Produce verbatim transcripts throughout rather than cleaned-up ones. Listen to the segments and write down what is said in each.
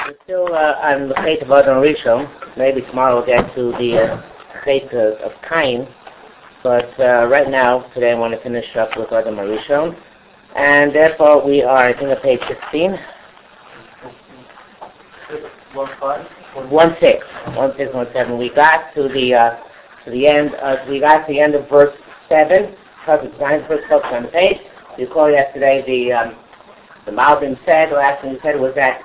We're still uh, on the fate of Adam Rishon. Maybe tomorrow we'll get to the uh, fate of, of Cain. But uh, right now, today I want to finish up with Adam Rishon. And therefore we are, I think, at page sixteen. One five? One six. One six, one seven. We got to the uh, to the end. Uh, we got to the end of verse seven. Chapter nine, first book on the page. You recall yesterday the um, the Malbim said, the last thing he said was that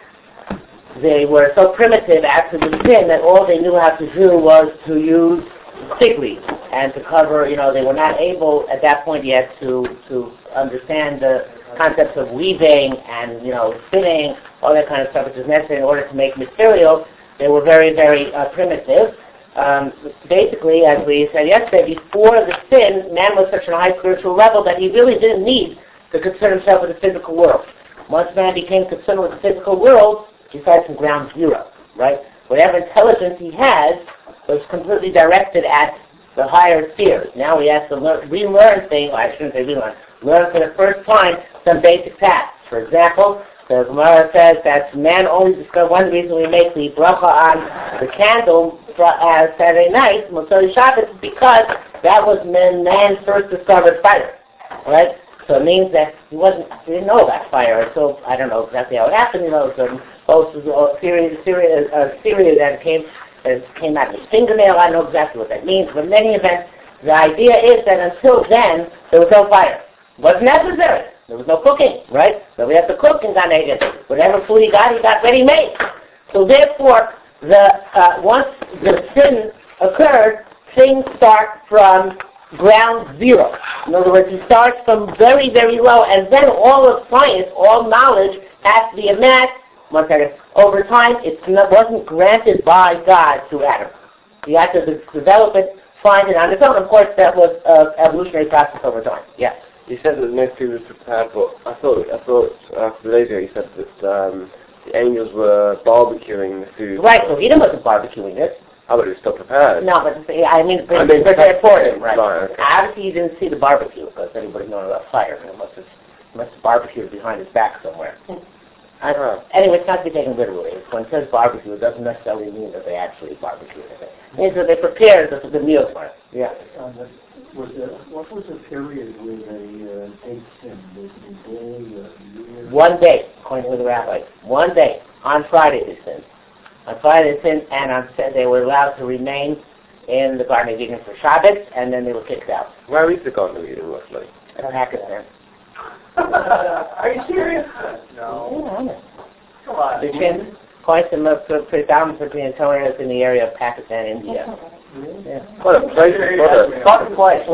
they were so primitive after the sin that all they knew how to do was to use fig leaves and to cover, you know, they were not able at that point yet to to understand the concepts of weaving and, you know, spinning, all that kind of stuff which is necessary in order to make material. They were very, very uh, primitive. Um, basically, as we said yesterday, before the sin, man was such a high spiritual level that he really didn't need to concern himself with the physical world. Once man became concerned with the physical world, he started from ground zero, right? Whatever intelligence he has was completely directed at the higher spheres. Now he has to learn, relearn things, I shouldn't say relearn, learn for the first time some basic tasks. For example, the Gemara says that man only discovered one reason we make the bracha on the candle for, uh, Saturday night, Motzei Shabbos, is because that was when man first discovered fire, right? So it means that he wasn't, he didn't know about fire until, I don't know exactly how it happened, you know, some post a series, series, a series that came, that came out of his fingernail. I don't know exactly what that means, but in any event, the idea is that until then, there was no fire. It wasn't necessary. There was no cooking, right? So we have to cook in Gan Eden. Whatever food he got, he got ready-made. So therefore, the uh, once the sin occurred, things start from ground zero. In other words, it starts from very, very low, and then all of science, all knowledge has to be amassed. One second. Over time, it wasn't granted by God to Adam. He had to de- develop it, find it on its own. Of course, that was an uh, evolutionary process over time. Yes. You said that most people were prepared, but I thought I thought after the radio you said that um, the angels were barbecuing the food. Right. So Edom wasn't barbecuing it. Oh, but it was still prepared. No, but I mean, I mean prepared for him, right? Right, okay. Obviously, you didn't see the barbecue because anybody knows about fire. It must have, must have barbecued behind his back somewhere. I, Huh. Anyway, it's not to be taken literally. When it says barbecue, it doesn't necessarily mean that they actually barbecued it. It means that they prepared the, the meal for it. Yeah. Um, was there, what was the period where they uh, ate sin? Was it a day, a year? One day, according to the rabbis. One day. On Friday they sinned. On Friday they sinned, and on Saturday they were allowed to remain in the Garden of Eden for Shabbos, and then they were kicked out. Where is the Garden of Eden, roughly? In Pakistan. Are you serious? No. No. Yeah, Come on. the Chin, quite some predominant between areas in the area of Pakistan, India. Yeah. What a place! What a Fun place.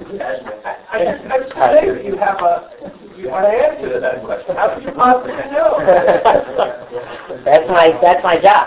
I, I just, I just say that you have a, you want to answer to that question. How could you possibly know? that's my that's my job.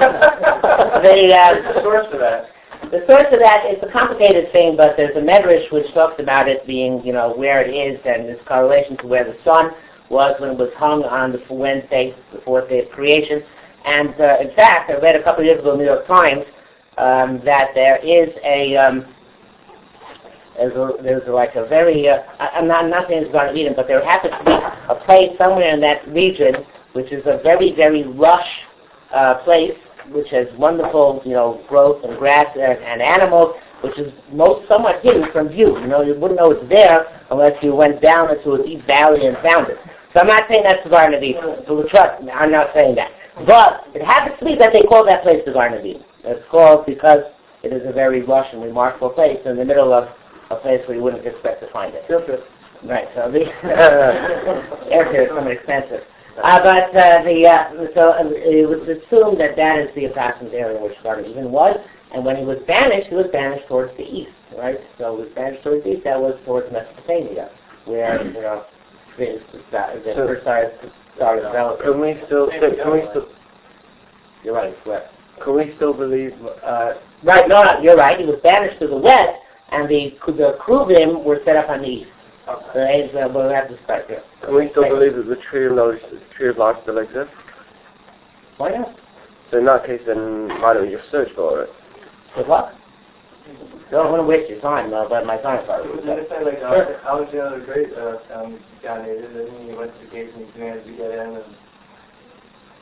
the uh, source for that. The source of that is a complicated thing, but there's a medrash which talks about it being, you know, where it is, and its correlation to where the sun was when it was hung on the Wednesday, the fourth day of creation. And uh, in fact, I read a couple of years ago in the New York Times um, that there is a um, there's, a, there's like a very uh, I'm not I'm not saying it's Garden of Eden, but there happens to be a place somewhere in that region which is a very very lush uh, place, which has wonderful, you know, growth and grass and, and animals, which is most somewhat hidden from view. You know, you wouldn't know it's there unless you went down into a deep valley and found it. So I'm not saying that's the Garden of Eden. So trust me, I'm not saying that. But it happens to be that they call that place the Garden of Eden. It's called because it is a very lush and remarkable place in the middle of a place where you wouldn't expect to find it. Right. So the airfare is somewhat expensive. Uh, but uh, the uh, so uh, it was assumed that that is the approximate area where Garden of Eden was, and when he was banished, he was banished towards the east, right? So he was banished towards the east. That was towards Mesopotamia, where you know the, the, the So, first started started developing. Can we still? Can we still? You're right. West. Can we still believe? Uh, right. No, no, you're right. He was banished to the west, and the the Kruvim were set up on the east. So uh, we'll have to start here. Can we still believe that the tree of knowledge, the tree of life, still exists? Why not? So in that case, then why don't we just search for it? Good luck. Don't want to waste your time, though, but my time started. Didn't it say, like, sure. Alexander the Great uh, found Gan Eden, and he went to the gates and he commanded to get in, and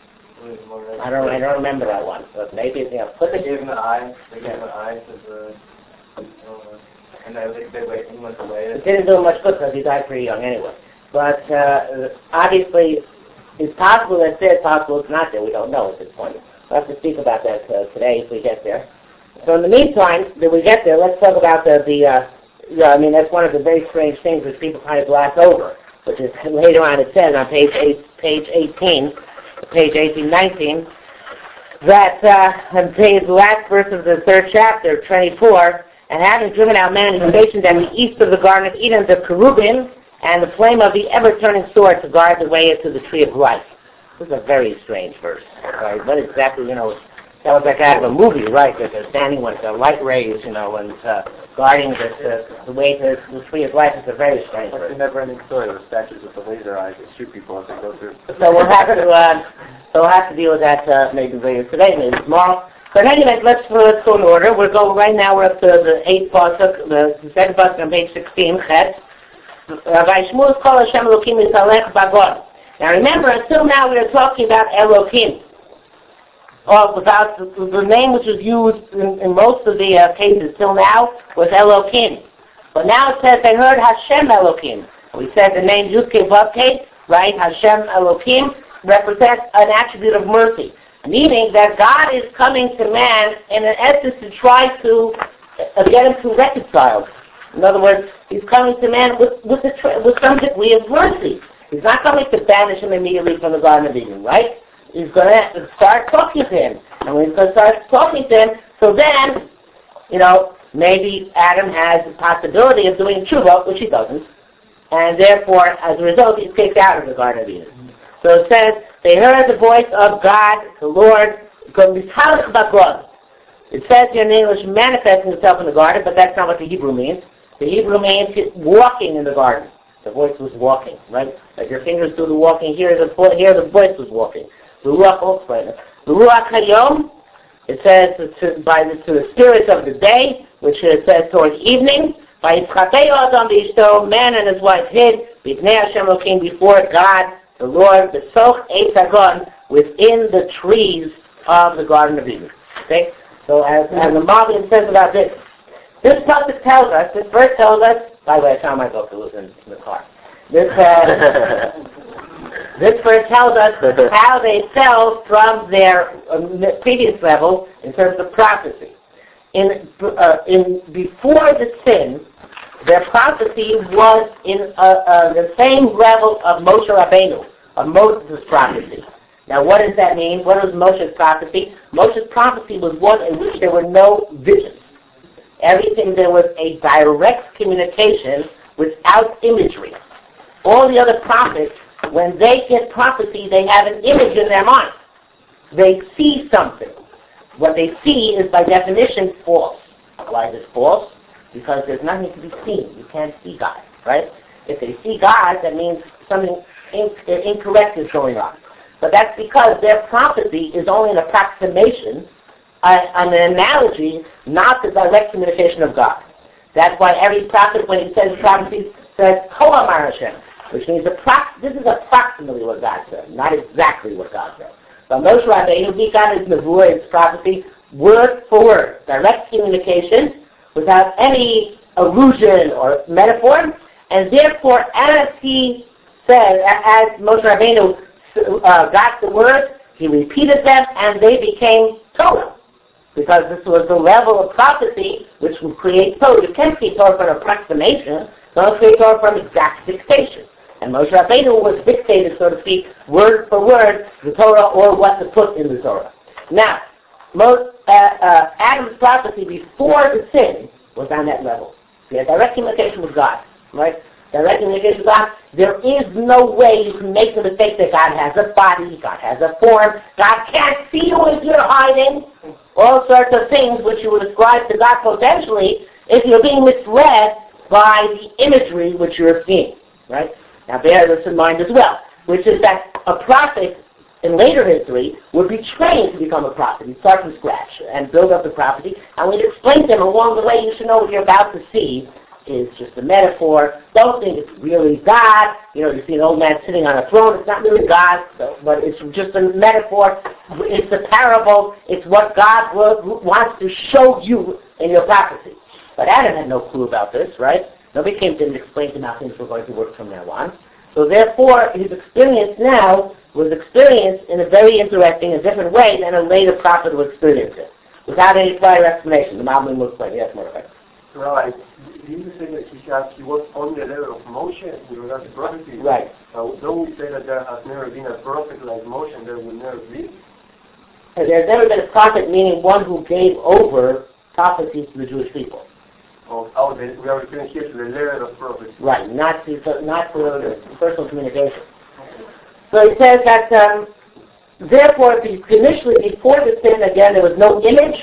I don't, I don't remember that one, but maybe, you know, put They the, gave him an eye. They gave him an eye to the. Uh, and then they, they wait, he went away. it didn't do him much good because he died pretty young anyway. But, uh, obviously, it's possible that's there, it's possible it's not there, we don't know at this point. We'll have to speak about that uh, today if we get there. So in the meantime, that we get there, let's talk about the, the uh, yeah, I mean, that's one of the very strange things which people kind of gloss over, which is later on it says on page eight, page eighteen, page eighteen, nineteen, that uh, on page, the last verse of the third chapter, twenty-four, and having driven out man, he stationed at the east of the Garden of Eden the cherubim and the flame of the ever-turning sword to guard the way into the tree of life. This is a very strange verse, right? What exactly, you know, that was like out of a movie, right? That they're standing with the light rays, you know, and uh, guarding the, the, the way to the tree of life. Is a very strange Like verse. the never-ending story with statues with the laser eyes that shoot people as they go through. So we'll have to, uh, so we'll have to deal with that uh, maybe later today, maybe tomorrow. But anyway, let's, let's go in order. We're going right now. We're up to the eighth pasuk, the, the second pasuk on page sixteen. Chet. Vayishmu kol Hashem Elokim misalech bagod. Now remember, until now we are talking about Elokim, or about the, the name which was used in, in most of the uh, cases till now was Elokim. But now it says they heard Hashem Elokim. We said the name Yudke Vavke, right? Hashem Elokim represents an attribute of mercy, meaning that God is coming to man in an essence to try to uh, get him to reconcile. In other words, he's coming to man with with, a, with some degree of mercy. He's not coming to banish him immediately from the Garden of Eden, right? He's going to start talking to him. And when he's going to start talking to him, so then, you know, maybe Adam has the possibility of doing tshuva, which he doesn't. And therefore, as a result, he's kicked out of the Garden of Eden. So it says, they heard the voice of God, the Lord, it says here in English, manifesting himself in the garden, but that's not what the Hebrew means. The Hebrew means walking in the garden. The voice was walking, right? Like your fingers do the walking, here the, here the voice was walking. The Ruach also, the Ruach Hayom, it says to, by the, to the spirits of the day, which it says towards evening, by Yitzchakei Adam B'ishto, man and his wife hid, B'nei Hashem Elokim, before God, the Lord, the Soch Eitz Hagon, within the trees of the Garden of Eden. Okay? So as, as the Malbim says about this, this pasuk tells us, this verse tells us, by the way, I found my book, it was in, in the car. This, uh, this verse tells us how they fell from their um, previous level in terms of prophecy. In, uh, in before the sin, their prophecy was in uh, uh, the same level of Moshe Rabbeinu, of Moses' prophecy. Now, what does that mean? What was Moshe's prophecy? Moshe's prophecy was one in which there were no visions. Everything, there was a direct communication without imagery. All the other prophets, when they get prophecy, they have an image in their mind. They see something. What they see is, by definition, false. Why is it false? Because there's nothing to be seen. You can't see God, right? If they see God, that means something in- incorrect is going on. But that's because their prophecy is only an approximation, uh, an analogy, not the direct communication of God. That's why every prophet, when he says prophecy, says Ko Amar Hashem, which means approx- this is approximately what God said, not exactly what God said. But Moshe Rabbeinu, he got his nevuah, his prophecy, word for word, direct communication, without any allusion or metaphor, and therefore, as he said, as Moshe Rabbeinu uh, got the words, he repeated them, and they became Torah. Because this was the level of prophecy which would create Torah. You can't create Torah from approximation, don't create Torah from exact dictation. And Moshe Rabbeinu was dictated, so to speak, word for word, the Torah or what to put in the Torah. Now, most, uh, uh, Adam's prophecy before the sin was on that level. He had direct communication with God, right? Direct communication with God. There is no way you can make the mistake that God has a body, God has a form, God can't see you if you're hiding. All sorts of things which you would ascribe to God potentially if you're being misled by the imagery which you're seeing, right? Now bear this in mind as well, which is that a prophet in later history would be trained to become a prophet. He'd start from scratch and build up the prophecy, and we'd explain to him along the way, you should know what you're about to see is just a metaphor. Don't think it's really God. You know, you see an old man sitting on a throne. It's not really God, so, but it's just a metaphor. It's a parable. It's what God wants to show you in your prophecy. But Adam had no clue about this, right? Nobody came to him and explained to him how things were going to work from now on. So therefore, his experience now was experienced in a very interesting and different way than a later prophet would experience it, without any prior explanation. The Malbim will explain. Yes, Mordechai. Right. You say that he, has, he was on the level of Moshe with regard to prophecy. Right. So don't we say that there has never been a prophet like Moshe and there will never be? And there's never been a prophet, meaning one who gave over prophecies to the Jewish people. Oh, oh the, we are referring here to the level of prophecy. Right, not to, not to the personal communication. So he says that, um, therefore, initially, before the sin, again, there was no image,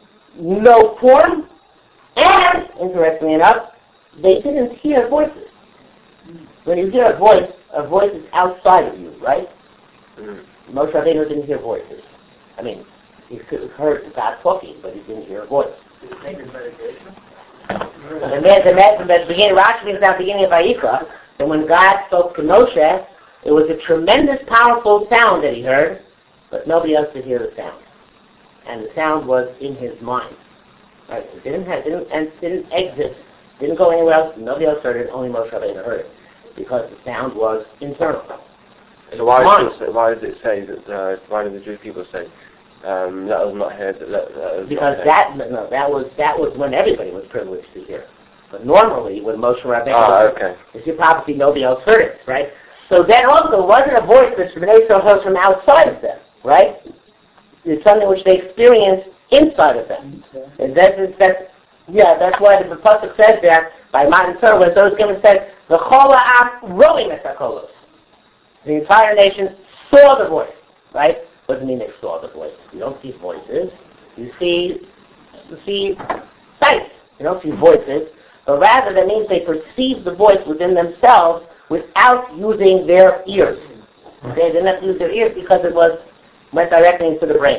no form, and, interestingly enough, they didn't hear voices. When you hear a voice, a voice is outside of you, right? Mm-hmm. Moshe Rabbeinu didn't hear voices. I mean, he could have heard God talking, but he didn't hear a voice. Did it take his meditation? The, the, the, the beginning, Rashi is now beginning of Vayikra, and when God spoke to Moshe, it was a tremendous, powerful sound that he heard, but nobody else could hear the sound. And the sound was in his mind. Right? It didn't have, didn't, and didn't exist, didn't go anywhere else. Nobody else heard it. Only Moshe Rabbeinu heard it, because the sound was internal. So why did, it say, why did it say that? Uh, why did the Jewish people say, um, "That was not heard"? That, that was because not that no, that was that was when everybody was privileged to hear. But normally, when Moshe Rabbeinu, ah, okay, if you prophecy, nobody else heard it, right? So that also wasn't a voice that Bnei Yisrael heard from outside of them, right? It's something which they experienced inside of them. And that's, that's, yeah, that's why the Pasuk says there, by Matan Torah, when those given said, the Chola Am rowing at Sakolos. The entire nation saw the voice, right? What does it mean they saw the voice? You don't see voices. You see, you see sights. You don't see voices. But rather, that means they perceive the voice within themselves without using their ears. They didn't have to use their ears because it was went directly into the brain.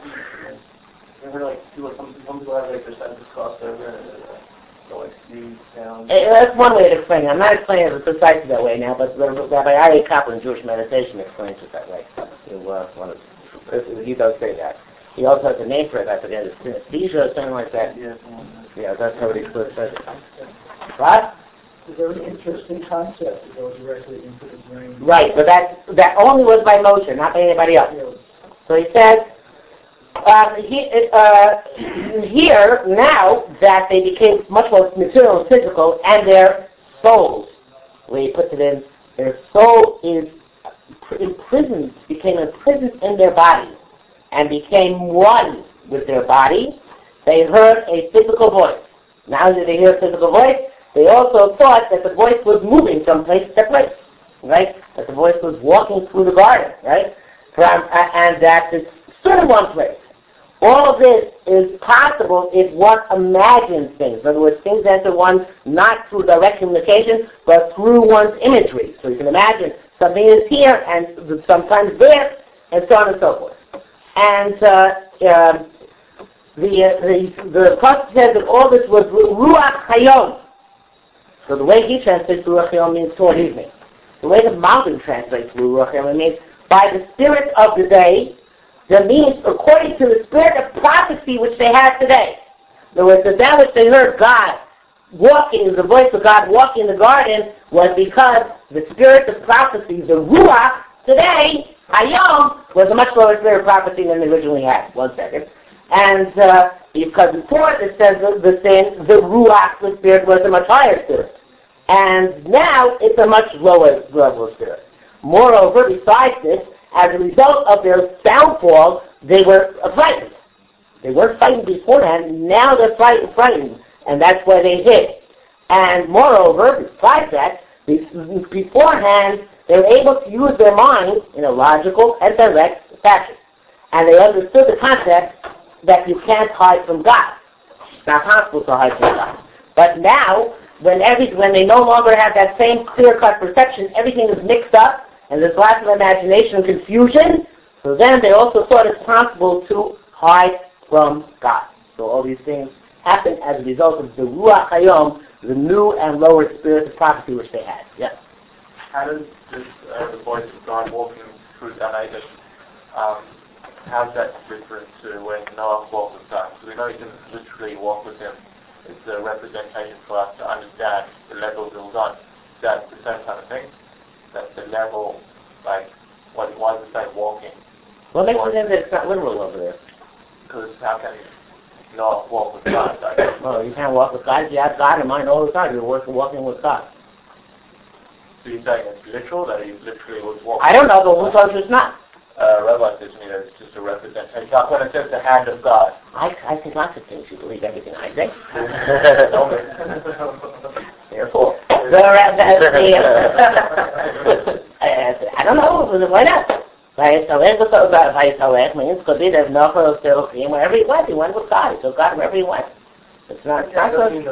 Remember, like, people, some, some people have, like, their senses crossed over and uh, they'll, like, see sound. That's one way to explain it. I'm not explaining it precisely that way now, but Rabbi Aryeh Kaplan in Jewish Meditation explains it that way. He, uh, one of, he does say that. He also has a name for it, I forget, it's synesthesia or something like that. Yeah, yeah that's how he says it. What? It's a very interesting concept to go directly into the brain. Right, but that that only was by Moshe, not by anybody else. So he says, um, he, uh, here, now that they became much more material and physical, and their souls, the way he puts it in, their soul is imprisoned, became imprisoned in their body, and became one with their body, they heard a physical voice. Now that they hear a physical voice, they also thought that the voice was moving from place to place, right? That the voice was walking through the garden, right? From, uh, and that it stood in one place. All of this is possible if one imagines things. In other words, things enter one not through direct communication, but through one's imagery. So you can imagine something is here and sometimes there, and so on and so forth. And uh, uh, the uh, the the prophet says that all this was ruach hayom. So the way he translates ruach hayom means toward evening. The way the Malbim translates ruach hayom means by the spirit of the day. That means according to the spirit of prophecy which they have today. In other words, that which they heard God walking, the voice of God walking in the garden, was because the spirit of prophecy, the ruach, today, hayom, was a much lower spirit of prophecy than they originally had. One second. And uh, because before it says the, the sin, the ruach, the spirit, was a much higher spirit. And now it's a much lower level of spirit. Moreover, besides this, as a result of their downfall, they were frightened. They weren't frightened beforehand, now they're frightened, frightened, and that's why they hid. And moreover, besides that, beforehand, they were able to use their minds in a logical and direct fashion. And they understood the concept that you can't hide from God. It's not possible to hide from God. But now, when every, when they no longer have that same clear-cut perception, everything is mixed up, and there's lots of imagination and confusion, so then they also thought it's possible to hide from God. So all these things happen as a result of the Ruach Hayom, the new and lower spirits of prophecy which they had. Yes. How does this, uh, the voice of God walking through Gan Eden, um, how's that different to when Noah walked with God? Because we know he didn't literally walk with him. It's a representation for us to understand the level he was on. Is that the same kind of thing? That's the level, like, what, why does it say walking? What makes it that it's not literal over there? Because how can Noah walk with God? Like, Well, you can't walk with God. If you have God in mind all the time, you're working, walking with God. so you're saying it's literal, that he literally was walking? I don't know, but who told you it's not? Uh, Rabbi says to me that it's just a representation. Like when it says the hand of God. I, I think lots of things. You believe everything I say. Therefore, the, the, the, uh, I don't know. Why not? Vayisalech means could be that Noah still came wherever he went. He went with God. He took God wherever he went. It's not. It's not good.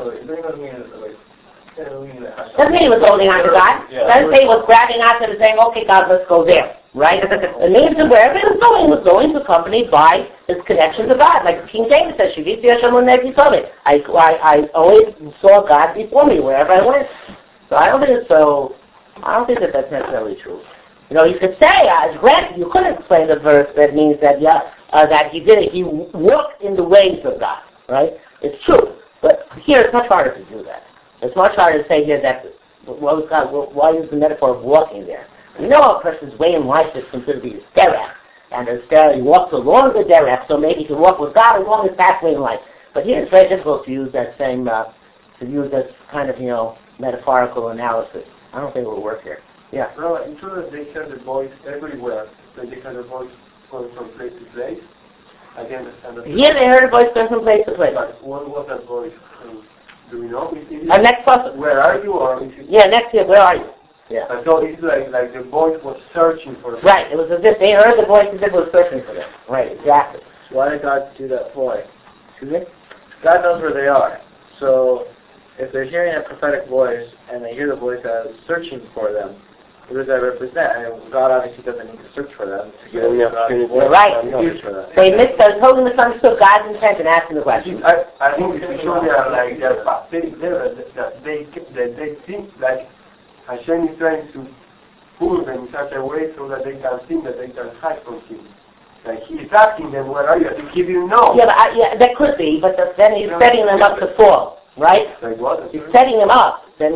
Doesn't mean he was holding on to God. Doesn't say he was grabbing onto it and saying, "Okay, God, let's go there." Right? It means that wherever he was going, he was going accompanied by his connection to God. Like King David says, "Shiviti Hashem L'nei Tovei." I I I always saw God before me wherever I went. So I don't think it's so. I don't think that that's necessarily true. You know, you could say, as granted, you could explain the verse that means that yeah, uh, that he did it. He walked in the ways of God. Right? It's true, but here it's much harder to do that. It's much harder to say here that what was God? Why use the metaphor of walking there? We know a person's way in life is considered to be his derech, and his derech, he walks along the derech, so maybe he can walk with God along his pathway in life. But here it's very difficult to use that same, uh, to use that kind of, you know, metaphorical analysis. I don't think it will work here. Yeah. No, it's true that they hear the voice everywhere. That they hear the voice going from place to place. I can understand that. Here they heard a voice going from place to place. But what was that voice? Um, do we know? Uh, next person. Where are you? Or is it, yeah, next year, where are you? Yeah. uh, so it's like, like the voice was searching for them. Right, it was as if they heard the voice as if it was searching for them. Right, exactly. Why did God do that for? Excuse me? God knows where they are. So if they're hearing a prophetic voice and they hear the voice as searching for them, what does that represent? I mean, God obviously doesn't need to search for them to give them the opportunity. You're right. They missed, they totally misunderstood God's intent in asking the question. I, I think it's true they are like they're pathetic level that they that they think like Hashem is trying to pull them in such a way so that they can think that they can hide from Him. Like He's asking them, "Where are you?" I think He didn't know. Yeah, but I, yeah, that could be, but the, then he's setting them up to fall, right? Like what? He's setting them up. Then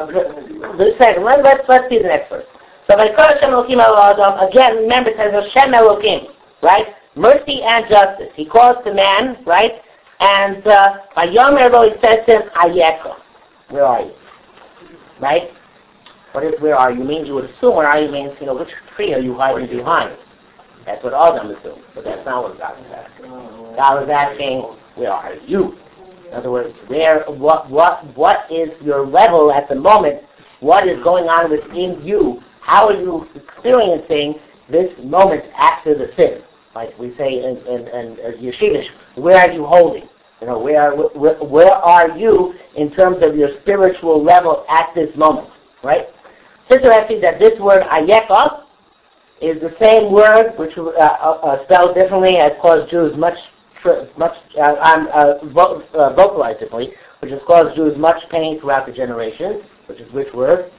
the second, let, let's let's see the next verse. So Hashem Elokim Elohim, again, remember it says Hashem Elokim, right? Mercy and justice. He calls to man, right? And uh, by Yomer Lo, he says to him, Ayeka. Where are you? Right? What is where are you means? You would assume where are you means, you know, which tree are you hiding behind? That's what all of them assume, but that's not what God was asking. God was asking, where are you? In other words, where, what, what, what is your level at the moment? What is going on within you? How are you experiencing this moment after the sin? Like we say in, in, in Yeshivish, where are you holding? You know, where, where, where are you in terms of your spiritual level at this moment? Right? It's interesting that this word ayeka is the same word which uh, uh, spelled differently has caused Jews much much uh, um, uh, vo- uh, vocalized differently, which has caused Jews much pain throughout the generations, which is which word?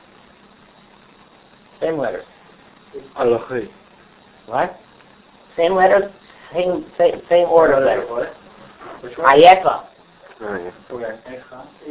Same letters. Halachi. What? Same letters, same same, same order of letters. What? Which one? Ayeka. Oh, yeah. Okay.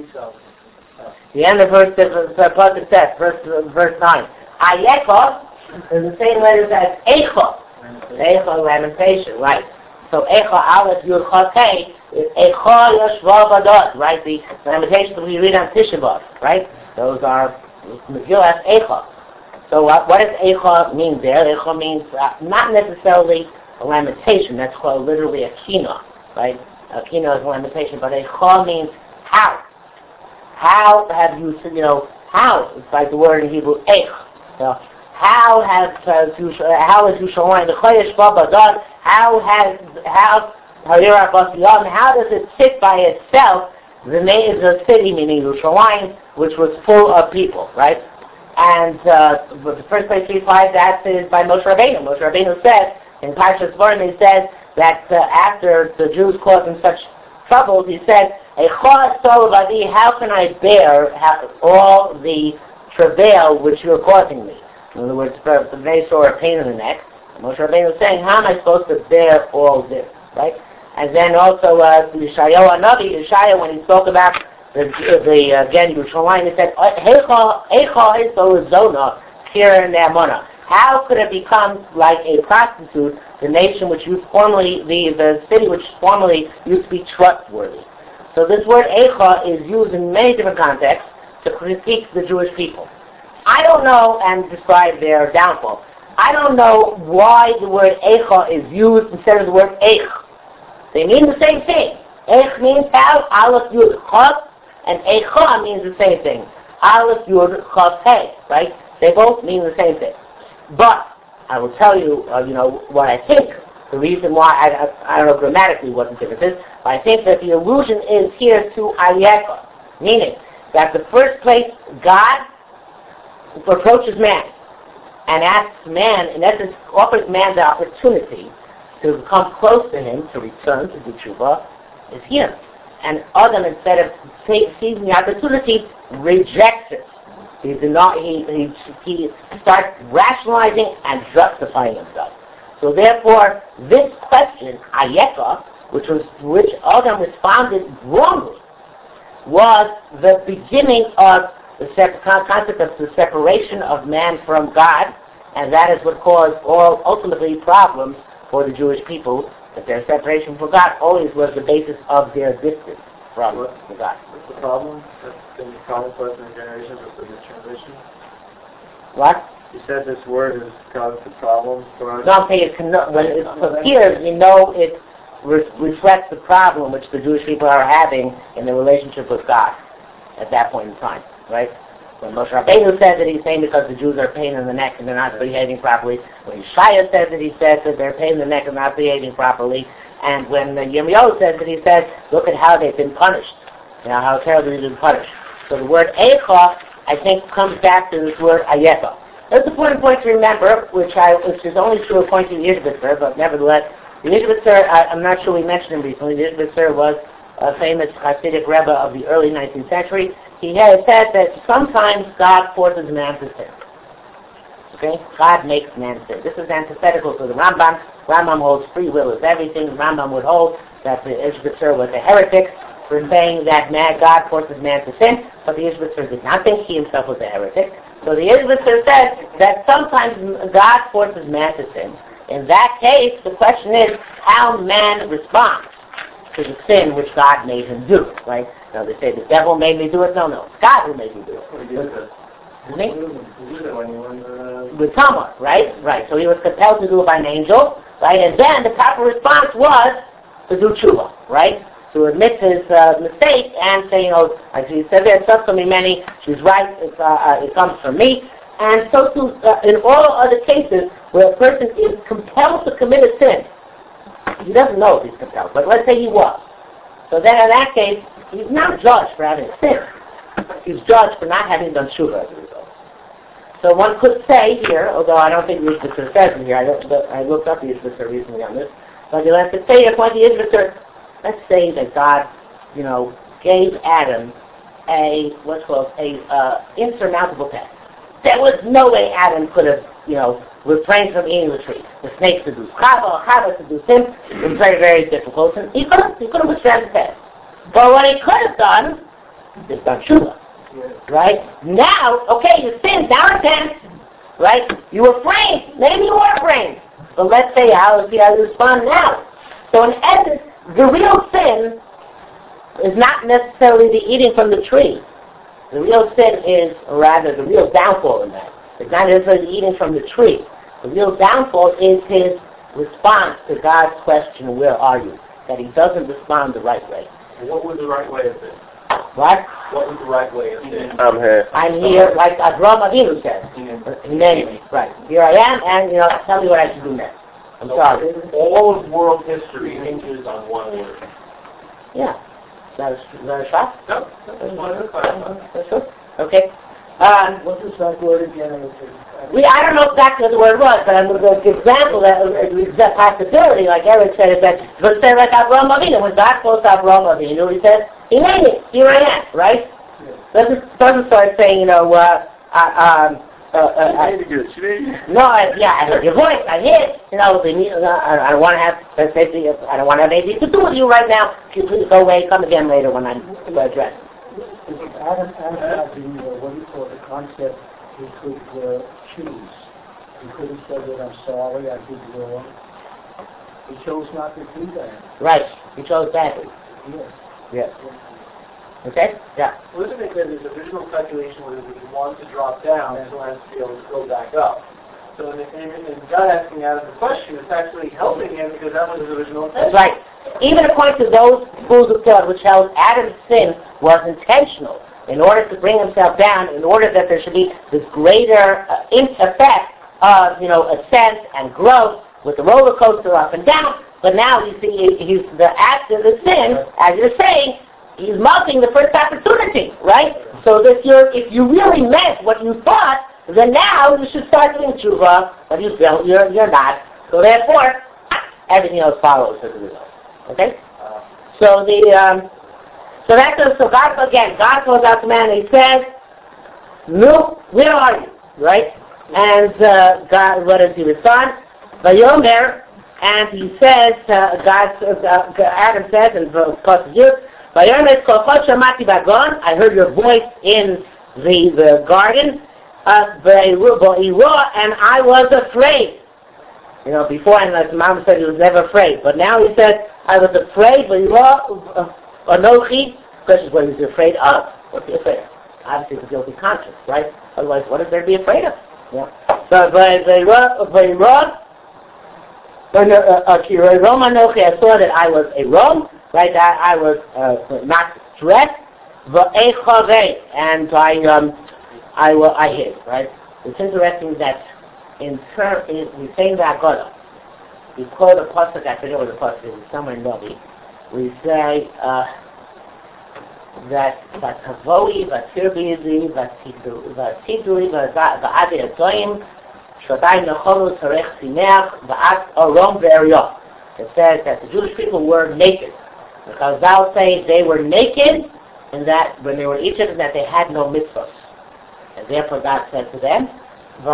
The end of verse uh, says, verse verse nine. Ayeka is the same letters as Eicha. Eicha, lamentation, right? So Eicha Aleph Yud Chaf Hey is Eicha Yashva Badot, right? The lamentations that we read on Tisha B'Av, right? Those are Megillah Eicha. So what, what does Eicha mean there? Eicha means uh, not necessarily a lamentation. That's called literally a kina, right? A kina is a lamentation, but Eicha means how. How have you, you know, how? It's like the word in Hebrew, Eich. So, how has uh, how is Yerushalayim the Chodesh Babadon? How has how Harira Basiyam? How does it sit by itself? The name is a city, meaning Yerushalayim, which was full of people, right? And uh, the first place we find that is by Moshe Rabbeinu. Moshe Rabbeinu says in Parshas Dvarim, he says that uh, after the Jews caused him such troubles, he said, how can I bear all the travail which you're causing me? In other words, the Bnei saw a pain in the neck. Moshe Rabbeinu was saying, how am I supposed to bear all this? Right? And then also, uh, Yeshayahu Hanavi, Yeshaya, when he spoke about the, the uh, again, Yerushalayim, he said, Eicha Eiso Zona, Kira Ne'amona. How could it become like a prostitute, the nation which used formerly, the, the city which formerly used to be trustworthy? So this word Eicha is used in many different contexts to critique the Jewish people. I don't know, and describe their downfall. I don't know why the word Eicha is used instead of the word Eich. They mean the same thing. Eich means how, Aleph Yud Chaf, and Eicha means the same thing. Aleph Yud Chaf Hey, right? They both mean the same thing. But I will tell you, uh, you know, what I think. The reason why, I, I, I don't know grammatically what the difference is, but I think that the allusion is here to Ayeka, meaning that the first place God approaches man and asks man, in essence, offers man the opportunity to come close to him, to return to the tshuva, is here. And Adam, instead of seizing the opportunity, rejects it. He, not, he, he, he starts rationalizing and justifying himself. So therefore, this question, Ayeka, which was which Adam responded wrongly, was the beginning of the sep- concept of the separation of man from God, and that is what caused all ultimately problems for the Jewish people, that their separation from God always was the basis of their distance from what, God. What's the problem that's been the problem for us in the generations with the transition? What? You said this word has caused a problem for us. No, I'm saying it can, when it appears, we know it re- reflects the problem which the Jewish people are having in their relationship with God at that point in time, right? When Moshe Rabbeinu said that he's saying because the Jews are a pain in the neck and they're not behaving properly. When Yeshaya said that he said that they're a pain in the neck and not behaving properly. And when uh, Yirmiyahu said that he said, look at how they've been punished. You know, how terribly they've been punished. So the word Eicha, I think, comes back to this word Ayeka. That's an important point to remember, which I which is only true according to the Ishbitzer, but nevertheless, the Ishbitzer, I'm not sure we mentioned him recently, the Ishbitzer was a famous Hasidic Rebbe of the early nineteenth century. He had said that sometimes God forces man to sin. Okay? God makes man sin. This is antithetical to the Rambam. Rambam holds free will is everything. The Rambam would hold that the Ishbitzer was a heretic for saying that man, God forces man to sin, but the Ishbitzer did not think he himself was a heretic. So the Ishbitzer said that sometimes God forces man to sin. In that case, the question is how man responds to the sin which God made him do, right? Now they say the devil made me do it. No, no, it's God who made me do it. With Tamar, right? Right. So he was compelled to do it by an angel, right? And then the proper response was to do tshuva, right? To admit his uh, mistake and say, you know, as he said there, so many, she's right, it's, uh, uh, it comes from me. And so too, uh, in all other cases where a person is compelled to commit a sin, he doesn't know if he's compelled, but let's say he was. So then in that case, he's not judged for having sinned. He's judged for not having done tshuva as a result. So one could say here, although I don't think the Ishbitzer says it here, I, don't, I looked up the Ishbitzer recently on this, but you'll have to say, according to the Ishbitzer, let's say that God, you know, gave Adam a, what's called, a uh, insurmountable test. There was no way Adam could have, you know, refrained from eating the tree. The snake seduced Chava, Chava seduced him. It was very, very difficult. And he could have, he could have withstood the test. But what he could have done is done tshuva. Right? Now, okay, you sinned, now repent. Right? You were framed. Maybe you were framed. But let's say how, see how you respond now. So in essence, the real sin is not necessarily the eating from the tree. The real sin is, or rather, the real downfall in that. It's not necessarily eating from the tree. The real downfall is his response to God's question, where are you? That he doesn't respond the right way. What was the right way of it? What? What was the right way of it? I'm here. I'm here, like Avraham Avinu said. Hineni. Right. Here I am, and, you know, tell me what I should do next. I'm sorry. All of world history hinges on one word. Yeah. Is that a, is that a shot? No, that's one. Okay. Um, What's the exact word again? we, I don't know exactly what the word was, but I'm going to give an example that that possibility, like Eric said, is that let's say like Avraham Avinu, when God calls Avraham Avinu, he says, "He made it, here I am," right? Doesn't doesn't start saying, you know, uh, uh, um, uh, uh, uh, no, I, yeah, I heard your voice, I hear it, you know, the, uh, I don't want to have, let's say, I don't want to have anything to do with you right now. Can you please go away? Come again later when I'm addressed. Adam, Adam had the, uh, what do you call it, the concept he could uh, choose. He could have said that I'm sorry, I did wrong. He chose not to do that. Right, he chose badly. Yes. Yes. Okay? Yeah. Well, isn't it that his original calculation was that he wanted to drop down so as to be able to go back up? So in, in, in God asking Adam the question, it's actually helping him because that was his original intention. That's right. Even according to those schools of thought which held Adam's sin was intentional in order to bring himself down, in order that there should be this greater uh, in effect of, you know, ascent and growth with the roller coaster up and down. But now you see he's the act of the sin, as you're saying, he's mocking the first opportunity, right? So that you're, if you really meant what you thought, then now you should start doing tshuva, but you don't, you're, you're not. So therefore, everything else follows as a result. Okay? So the, um, so that's, a, so God, again, God calls out to man and he says, "No, where are you?" Right? And uh, God, what does he respond? Vayomer, and he says, uh, God, uh, Adam says, and of course you, Vayomer kolchot shamati bagon, I heard your voice in the, the garden, uh, and I was afraid. You know, before, and like Mom said, he was never afraid. But now he said, I was afraid, but you are Anochi. Question is, what is he afraid of? What's he afraid of? Obviously, the guilty conscience, right? Otherwise, what is there to be afraid of? Yeah. So, but they wrote, they wrote, Rome Anochi, I saw that I was a Rome, right? I, I was uh, not dressed, and I, um, I, I hid, right? It's interesting that in term, in, we say in the Haggadah, we quote a pasuk, I forget what the pasuk is, it's somewhere in Novi. We say uh, that Vatavoi, Vatirbizi, Vatidui, Va'adi Atoim, Shotai Necholu Tarech Sineach, Va'at Orom Ve'eryot. It says that the Jewish people were naked. Because thou say they were naked, and that when they were in Egypt, that they had no mitzvahs. And therefore God said to them, then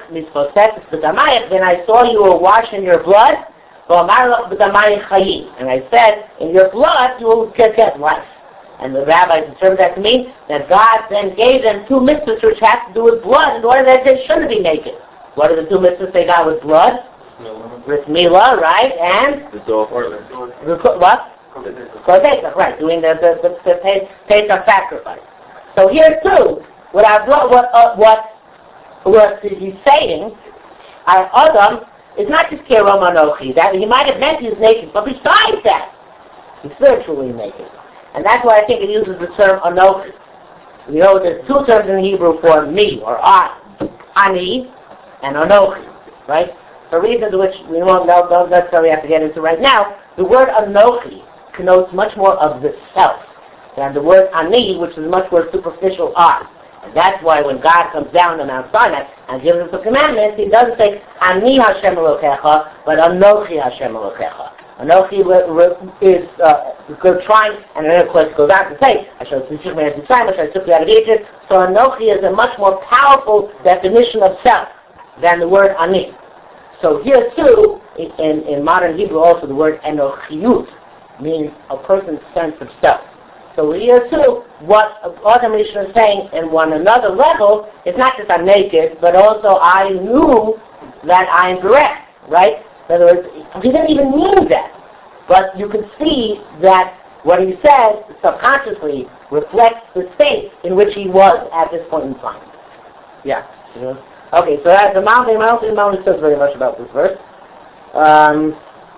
I saw you were washed in your blood, and I said, in your blood you will get, get life. And the rabbis interpreted that to mean that God then gave them two mitzvahs which have to do with blood in order that they shouldn't be naked. What are the two mitzvahs they got with blood? Bris Milah, right? And? The door. What? Korbanot, right, doing the, the, the, the Pesach sacrifice. So here too, what I've what, uh, what what he's saying, our Adam is not just Kerom Anochi. That he might have meant he's naked, but besides that, he's spiritually naked. And that's why I think it uses the term Anochi. You know, there's two terms in Hebrew for me, or I. Ani and Anochi, right? For reasons which we won't know, don't necessarily have to get into right now, the word Anochi connotes much more of the self than the word Ani, which is much more superficial I. And that's why when God comes down on Mount Sinai and gives us the commandments, he doesn't say, Ani Hashem Elokecha, but Anochi Hashem Elokecha. Anochi is uh, trying, and then of course goes on to say, I shall teach you my time, I shall took you out of Egypt. So Anochi is a much more powerful definition of self than the word Ani. So here too, in, in modern Hebrew also, the word Enochiyut means a person's sense of self. So here too, what Adam Rishon is saying in one another level is not just I'm naked, but also I knew that I'm direct, right? In other words, he didn't even mean that. But you can see that what he said subconsciously reflects the state in which he was at this point in time. Yeah. Okay, so that's the mountain. I don't think the mountain says very much about this verse. Um,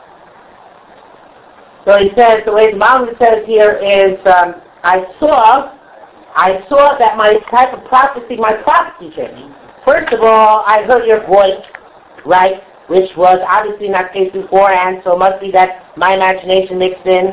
So he says, the way the Malvin says here is, um, I saw, I saw that my type of prophecy, my prophecy changed. First of all, I heard your voice, right, which was obviously not the case beforehand, so it must be that my imagination mixed in.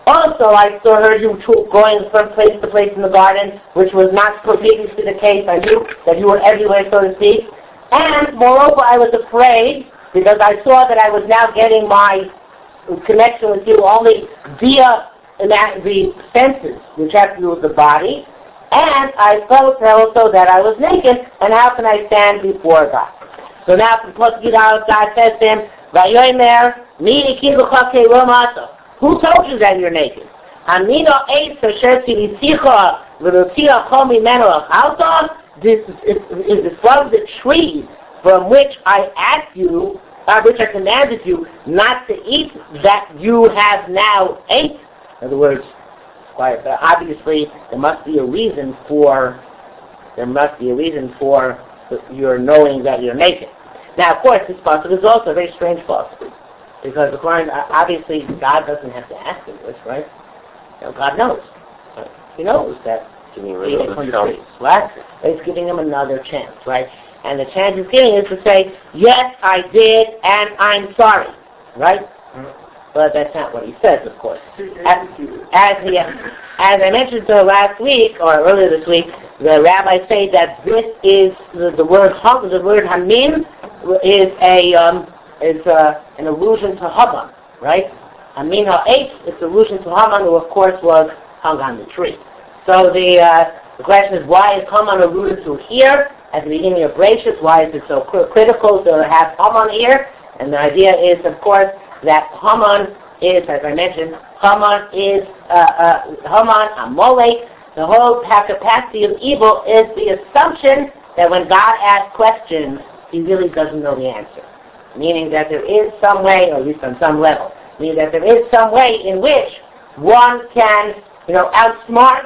Also, I still heard you two going from place to place in the garden, which was not previously the case. I knew that you were everywhere, so to speak. And moreover, I was afraid because I saw that I was now getting my connection with you only via the senses, which have to do with the body. And I felt also that I was naked, and how can I stand before God? So now, from Pasuk God says to him, "Vayomer mi ikilucha ke'romato." Who told you that you're naked? Amino eitz asher tziliticha v'lotia chol mimeno achalta. This is, is, is from the tree from which I asked you, uh, which I commanded you not to eat, that you have now ate. In other words, quite uh, obviously there must be a reason for there must be a reason for your knowing that you're naked. Now, of course, this pasuk is also a very strange pasuk. Because according, obviously, God doesn't have to ask him this, right? You know, God knows. Right? He knows that he's eating from the trees, right? But he's giving him another chance, right? And the chance he's giving is to say, yes, I did, and I'm sorry, right? Mm-hmm. But that's not what he says, of course. As, as, he, as I mentioned uh, last week, or earlier this week, the rabbis say that this is, the, the word the word hamin is a... Um, is uh, an allusion to Haman, right? Amin ha'etz, it's an allusion to Haman, who of course was hung on the tree. So the uh, the question is, why is Haman alluded to here at the beginning of Bereshit? Why is it so cr- critical to have Haman here? And the idea is, of course, that Haman is, as I mentioned, Haman is uh, uh, Haman, Amalek. The whole capacity of evil is the assumption that when God asks questions, he really doesn't know the answer. Meaning that there is some way, or at least on some level, meaning that there is some way in which one can, you know, outsmart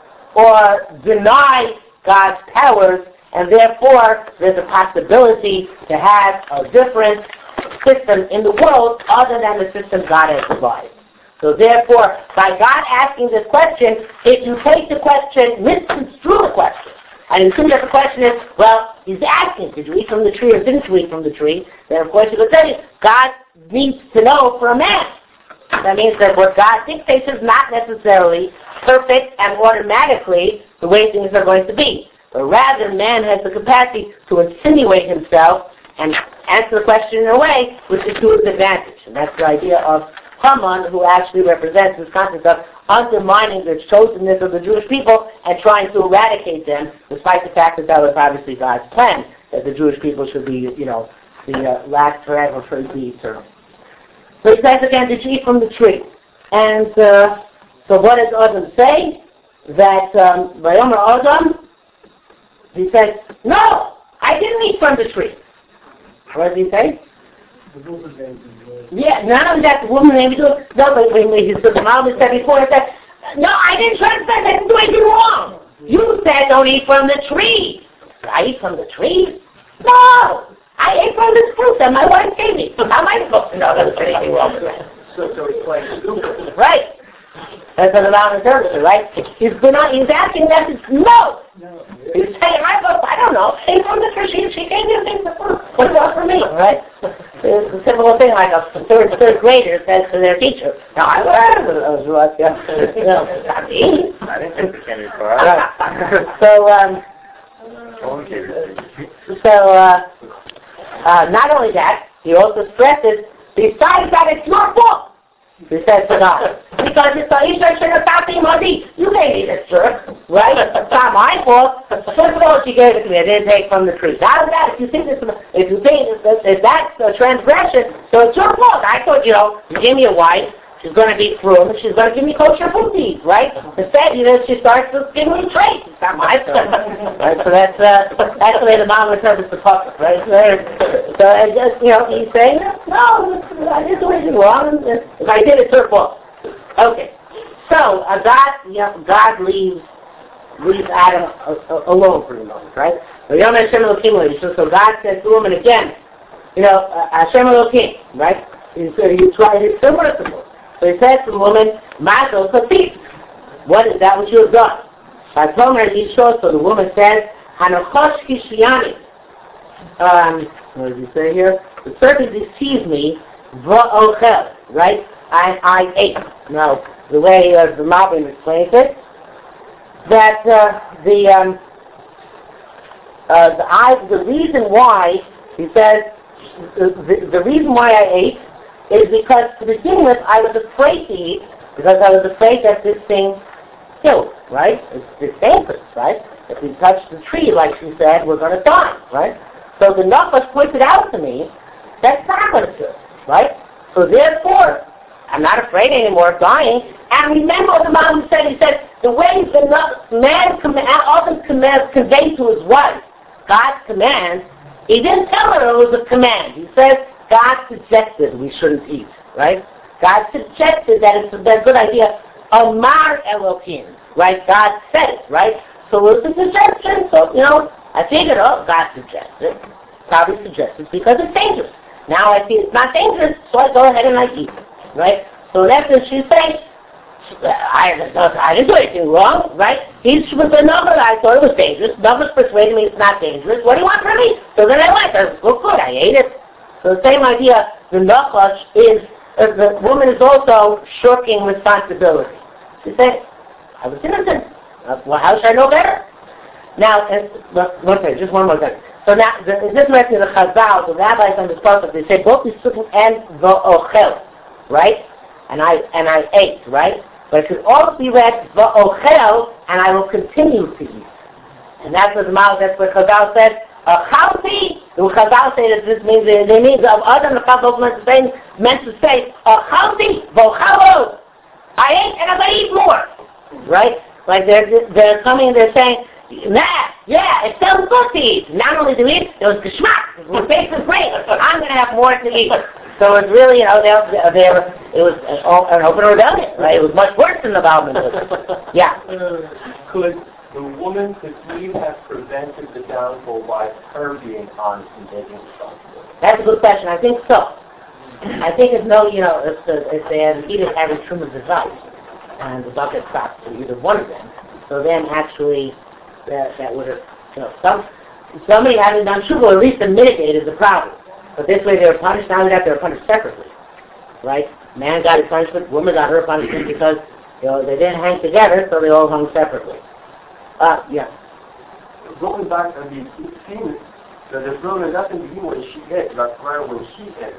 or deny God's powers, and therefore there's a possibility to have a different system in the world other than the system God has provided. So therefore, by God asking this question, if you take the question, misconstrue the question, and you assume that the question is, well, he's asking, did you eat from the tree or didn't you eat from the tree? Then of course you could say, God needs to know for a man. That means that what God dictates is not necessarily perfect and automatically the way things are going to be. But rather, man has the capacity to insinuate himself and answer the question in a way which is to his advantage. And that's the idea of Haman, who actually represents this concept of undermining the chosenness of the Jewish people and trying to eradicate them, despite the fact that that was obviously God's plan, that the Jewish people should be, you know, the uh, last forever for the eternal. So he says again, did you eat from the tree? And uh, so what does Adam say? That, um, Vayomer Adam, he says, no, I didn't eat from the tree. What does he say? The woman named Yeah, not only that, the woman named No, but when he said, the mom said before, he said, no, I didn't try to say, I didn't do anything wrong. You said don't eat from the tree. I eat from the tree? No, I ate from this fruit that my wife gave me. How am I supposed to know that there's anything wrong with that? So, so he's playing stupid. Right. That's an allowed interpreter, right? He's been on, he's asking that, no. No. He's saying, I, I don't know, ate from the tree, she, she gave me a thing for fruit. What about for me, right? It's a similar thing like a third third grader says to their teacher, no, I learned those what, yeah. No, not me. I didn't take the candy bar. Right. So, um, so, uh, uh, not only that, he also stresses, besides that, it's your fault. He says to God, because it's the Isha Shinatati Madi. You gave me this jerk, right? It's not my fault. First of all, she gave it to me. I didn't take from the tree. Out of that, if you think this, if you think this, if that's a transgression, so it's your fault. I thought, you know, you gave me a wife. She's going to be frum. She's going to give me kosher food to eat, right? Instead, you know, she starts to give me traits. It's not my fault, right? So that's uh, that's the way the mom interprets the puppet, right? So I just, you know, he's saying, no, I didn't do anything wrong. If I did, it's her fault. Okay. So uh, God, you know, God leaves leaves Adam uh, alone for the moment, right? So Yom Hashem Elokim, so God says to him, and again, you know, uh, Hashem Elokim, right? He's he tried. He's so merciful. So he says to the woman, Mazel Katif. What is that which you have done? By Tomer Yishos, so the woman says, Hanochosh Kishiani. Um, what does he say here? The serpent deceived me, Va'ochel, right? I, I ate. Now, the way uh, the Malbim explains it, that uh, the um, uh, the, I, the reason why, he says, the, the, the reason why I ate is because to begin with I was afraid to eat, because I was afraid that this thing killed, right? It's, it's dangerous, right? If we touch the tree, like she said, we're going to die, right? So the Nachash pointed out to me, that's not going to kill, right? So therefore, I'm not afraid anymore of dying. And remember what the Malbim said, he said, the way the man often conveyed to his wife God's command, he didn't tell her it was a command. He said, God suggested we shouldn't eat, right? God suggested that it's a good idea. Amar Elohim, right? God said it, right? So it was a suggestion. So, you know, I figured, oh, God suggested. Probably suggested because it's dangerous. Now I see it's not dangerous, so I go ahead and I eat it, right? So that's what she's saying. I, I didn't do anything wrong, right? He was a number. I thought it was dangerous. Numbers persuaded me it's not dangerous. What do you want from me? So then I went. I was, well, good. I ate it. So the same idea. The Nachash is uh, the woman is also shirking responsibility. She said, "I was innocent. Uh, well, how should I know better?" Now, uh, well, one second, just one more thing. So now, the, in this reference to the Chazal, the rabbis on this pasuk, they say both Yisukim and Va'ochel, right? And I and I ate, right? But it could also be read Va'ochel, and I will continue to eat. And that's what the Mal, that's what Chazal said. Achalti, the Chazal say that this means they means of other than the Chazal meant to say meant to say Achalti Va'ochelo. I ate and I'm gonna eat more, right? Like they're they're coming, they're saying, nah, yeah, it sounds good to eat. Not only to eat, it was geschmack. The taste is great. I'm gonna have more to eat. So it's really, you know, they, they were, it was an, an open rebellion, right? It was much worse than the Balman. Yeah. Could the woman, could Eve have prevented the downfall by her being honest and taking responsibility? That's a good question. I think so. I think it's no, you know, if, the, if they had either having Truman's advice and the bucket stopped to either one of them, so then actually that, that would have, you know, some, somebody having done Truman at least mitigated the problem. But this way they were punished, not only that, they were punished separately, right? Man got his punishment, woman got her punishment because, you know, they didn't hang together, so they all hung separately. Uh, yeah. Going back, I mean, it seems that the problem doesn't begin when she ate, but rather when she ate.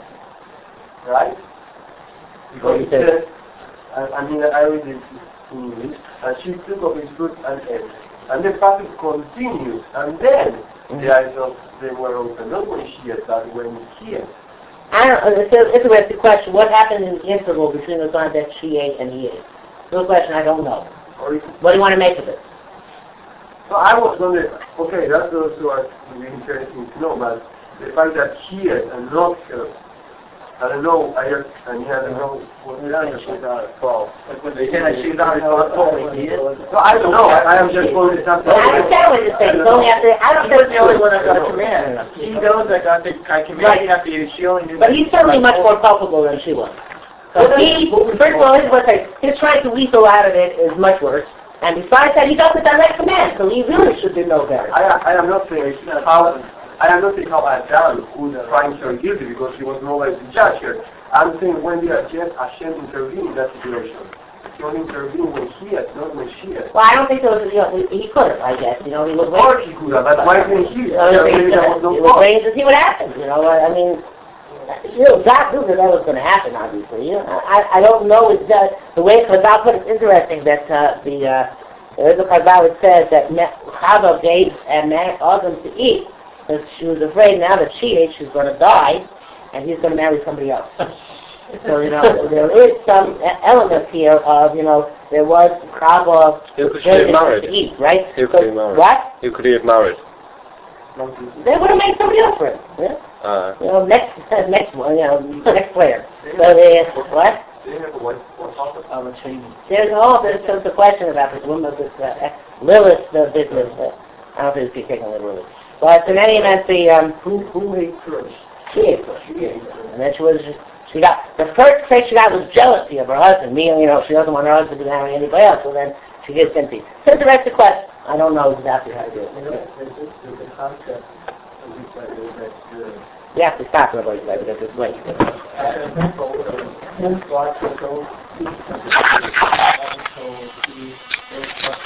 Right? Because it says, I, I mean, I read it in English, and she took of his fruit and ate. And the passage continues, and then mm-hmm. the eyes of they were open, not when she ate, but when he ate. I don't know, it's a interesting question. What happened in the interval between the time that she ate and he ate? No question, I don't know. Or what do you want to make of it? So I was wondering, okay, that's also uh, really interesting to know, but the fact that he ate and not her, I don't know, I just, and he doesn't know what it is. She's not at fault. Like when they say that she's not at fault, he is. So I don't know, I, I am just going to something. I understand what you're saying. Only after, I don't think the only one that got a command. She knows that God I command right. you not to eat. She only knew. But he's certainly much more culpable than she was. So he, first of all, his, his trying to weasel out of it is much worse. And besides that, he got the direct command, so he really should know better. I, I am not saying how, I am not saying how Adam who's trying to guilty because he was nobody to judge her. I'm saying when the Hashem intervened in that situation. He only intervened when he had, not when she had. Well, I don't think there was, you know, he could have, I guess. You know, he was waiting. Or he could have, but why didn't he? You know, he was waiting to see what happened, you know. I mean, you know, God knew that that was going to happen, obviously. You know, I, I don't know if that, the way Chazal put it, it's interesting that uh, the, uh, there is a Chazal that says that Chava gave a man Adam to eat because she was afraid now that she ate, she's going to die, and he's going to marry somebody else. So, you know, there is some element here of, you know, there was Chava to eat, right? Who so, could he have married? What? Who could he have married? They would have made somebody else for him. Yeah? Uh, you know, next, next one, you know, next player. So they, what? There's all this, there's a question about this woman, this uh, Lilith uh, business. Uh, I don't think it's taken literally. But in any event, the um, who who ate first? She ate first. She ate first. And then she was, she got the first trait she got was jealousy of her husband. Meaning, you know, she doesn't want her husband to marry anybody else. So then she gets empty. So the rest of the question, I don't know exactly how to do it. There's a concept we have to stop everybody because it's late. God took over speak of the so he